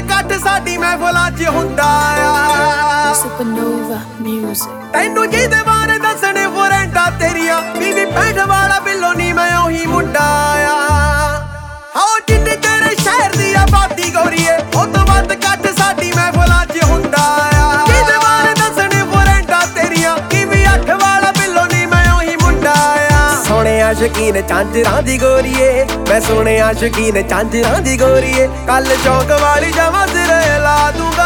ਕੱਟ ਸਾਡੀ ਮਹਿਫਲਾਂ 'ਚ ਹੁੰਦਾ ਆ। Supernova Music। ਤੈਨੂੰ ਜਿਹਦੇ ਬਾਰੇ ਦੱਸਣੇ ਫੋਰੈਂਟਾਂ ਤੇਰੀਆਂ ਬੀਬੀ ਪੈਂਟ ਵਾਲਾ ਬਿੱਲੋ ਨੀ ਮੈਂ ਉਹੀ ਮੁੰਡਾ ਆ। ਹਾਂ ਜਿੱਡੇ ਤੇਰੇ ਸ਼ਹਿਰ ਦੀ ਆਬਾਦੀ ਗੋਰੀਏ ਉਹ ਤੋਂ ਵੱਧ ਕੱਟ ਸਾਡੀ ਮਹਿਫਲਾਂ 'ਚ ਹੁੰਦਾ ਆ। ਜਿਹਦੇ ਬਾਰੇ ਦੱਸਣੇ ਫੋਰੈਂਟਾਂ ਤੇਰੀਆਂ ਬੀਬੀ 8 ਵਾਲਾ ਬਿੱਲੋ ਨੀ ਮੈਂ ਉਹੀ ਮੁੰਡਾ ਆ। ਸੋਹਣਿਆ ਸ਼ੌਕੀਨ ਝਾਂਜਰਾਂ ਦੀ ਗੋਰੀਏ ਮੈਂ ਸੋਹਣਿਆ ਸ਼ੌਕੀਨ ਝਾਂਜਰਾਂ ਦੀ ਗੋਰੀਏ ਕੱਲ ਚੌਕ ਵਾਲੀ ਜਮਾਂ ਸਿਰੇ ਲਾ ਦੂੰਗਾ।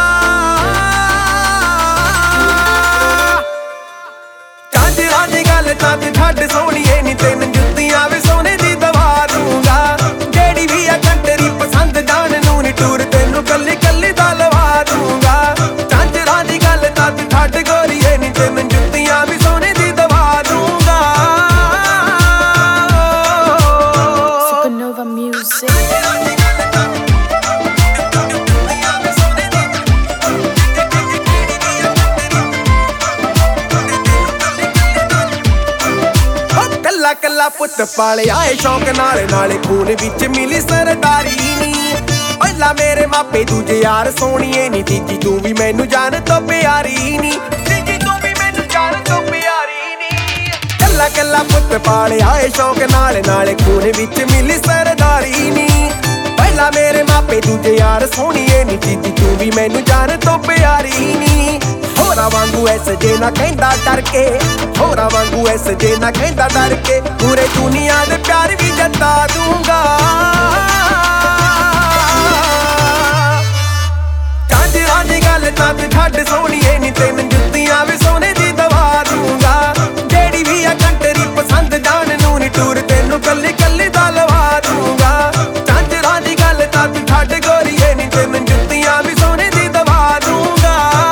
ਝਾਂਜਰਾਂ ਦੀ ਗੱਲ ਤਾਂ ਤੂੰ ਛੱਡ ਸੋਹਣੀਏ ਨੀ ਤੈਨੂੰ ਜੁੱਤੀਆਂ ਵੀ ਸੋਨੇ ਦੀ ਦਵਾ ਦੂੰਗਾ। ਜਿਹੜੀ ਵੀ ਆ ਕੰਟਰੀ ਪਸੰਦ ਜਾਣ ਨੂੰ ਨੀ ਟੂਰ ਤੈਨੂੰ ਕੱਲੀ ਕੱਲੀ ਦਾ ਲਵਾ ਦੂੰਗਾ। ਝਾਂਜਰਾਂ ਦੀ ਗੱਲ ਤਾਂ ਤੂੰ ਛੱਡ ਗੋਰੀਏ ਨੀ ਤੈਨੂੰ ਜੁੱਤੀਆਂ ਵੀ ਸੋਨੇ ਦੀ ਦਵਾ ਦੂੰਗਾ। Supernova Music। ਕੱਲਾ ਪੁੱਤ ਪਾਲਿਆ ਏ ਸ਼ੌਕ ਨਾਲੇ ਨਾਲੇ ਖੂਨ ਵਿੱਚ ਮਿਲੀ ਸਰਦਾਰੀ ਨੀ। ਪਹਿਲਾਂ ਮੇਰੇ ਮਾਪੇ ਦੂਜੇ ਯਾਰ ਸੋਹਣੀਏ ਨੀ ਤੀਜੀ ਤੂੰ ਵੀ ਮੈਨੂੰ ਜਾਨ ਤੋਂ ਪਿਆਰੀ ਨੀ। ਤੀਜੀ ਤੂੰ ਵੀ ਮੈਨੂੰ ਜਾਨ ਤੋਂ ਪਿਆਰੀ ਨੀ। ਕੱਲਾ ਕੱਲਾ ਪੁੱਤ ਪਾਲਿਆ ਏ ਸ਼ੌਕ ਨਾਲੇ ਨਾਲੇ ਖੂਨ ਵਿੱਚ ਮਿਲੀ ਸਰਦਾਰੀ ਨੀ। ਪਹਿਲਾਂ ਮੇਰੇ ਮਾਪੇ ਦੂਜੇ ਯਾਰ ਸੋਹਣੀਏ ਨੀ ਤੀਜੀ ਤੂੰ ਵੀ ਮੈਨੂੰ ਜਾਨ ਤੋਂ ਪਿਆਰੀ ਨੀ। ਹੋਰਾਂ ਵਾਂਗੂ ਐਸ ਜੇ ਨਾ ਕਹਿੰਦਾ ਡਰ ਕੇ ਹੋਰਾਂ ਵਾਂਗੂ ਐਸ ਜੇ ਨਾ ਕਹਿੰਦਾ ਡਰ ਕੇ ਪੂਰੇ ਦੁਨੀਆ ਦੇ ਪਿਆਰ ਵੀ ਜਤਾ ਦੂੰਗਾ। ਝਾਂਜਰਾਂ ਦੀ ਗੱਲ ਤਾਂ ਤੂੰ ਛੱਡ ਸੋਹਣੀਏ ਨੀ ਤੈਨੂੰ ਜੁੱਤੀਆਂ ਵੀ ਸੋਨੇ ਦੀ ਦਵਾ ਦੂੰਗਾ। ਜਿਹੜੀ ਵੀ ਆ ਕੰਟਰੀ ਪਸੰਦ ਜਾਣ ਨੂੰ ਨੀ ਟੂਰ ਤੈਨੂੰ ਕੱਲੀ ਕੱਲੀ ਦਾ ਲਵਾ ਦੂੰਗਾ। ਝਾਂਜਰਾਂ ਦੀ ਗੱਲ ਤਾਂ ਤੂੰ ਛੱਡ ਗੋਰੀਏ ਨੀ ਤੈਨੂੰ ਜੁੱਤੀਆਂ ਵੀ ਸੋਨੇ ਦੀ ਦਵਾ ਦੂੰਗਾ।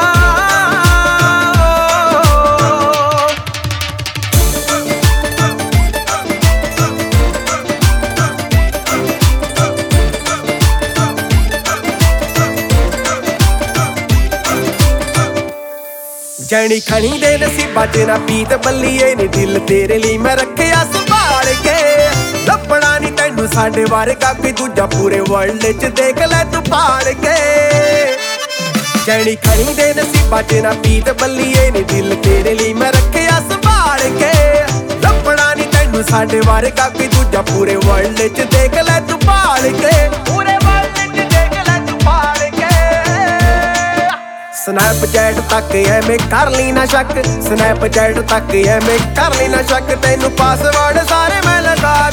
ਜਣੀ ਖਣੀ ਦੇ ਨਸੀਬਾਂ 'ਚ ਨਾ ਪੀਤ ਬੱਲੀਏ ਨੀ ਦਿਲ ਤੇਰੇ ਲਈ ਮੈਂ ਰੱਖਿਆ ਸੰਭਾਲ ਕੇ। ਲੱਭਣਾ ਨੀ ਤੈਨੂੰ ਸਾਡੇ ਵਰਗਾ ਕੋਈ ਦੂਜਾ ਪੂਰੇ ਵਰਲਡ 'ਚ ਦੇਖ ਲੈ ਤੂੰ ਭਾਲ ਕੇ। ਜਣੀ ਖਣੀ ਦੇ ਨਸੀਬਾਂ 'ਚ ਨਾ ਪੀਤ ਬੱਲੀਏ ਨੀ ਦਿਲ ਤੇਰੇ ਲਈ ਮੈਂ ਰੱਖਿਆ ਸੰਭਾਲ ਕੇ। ਲੱਭਣਾ ਨੀ ਤੈਨੂੰ ਸਾਡੇ ਵਰਗਾ ਕੋਈ ਦੂਜਾ ਪੂਰੇ ਵਰਲਡ 'ਚ ਦੇਖ ਲੈ ਤੂੰ ਭਾਲ ਕੇ। ਪੂਰੇ ਵਰਲਡ 'ਚ ਦੇਖ ਲੈ ਤੂੰ ਭਾਲ ਕੇ। ਸਨੈਪਚੈਟ ਤੱਕ ਐਵੇਂ ਕਰ ਲਈ ਨਾ ਸ਼ੱਕ ਸਨੈਪਚੈਟ ਤੱਕ ਐਵੇਂ ਕਰ ਲਈ ਨਾ ਸ਼ੱਕ ਤੈਨੂੰ ਪਾਸਵਰਡ ਸਾਰੇ ਮੈਂ ਲਗਾ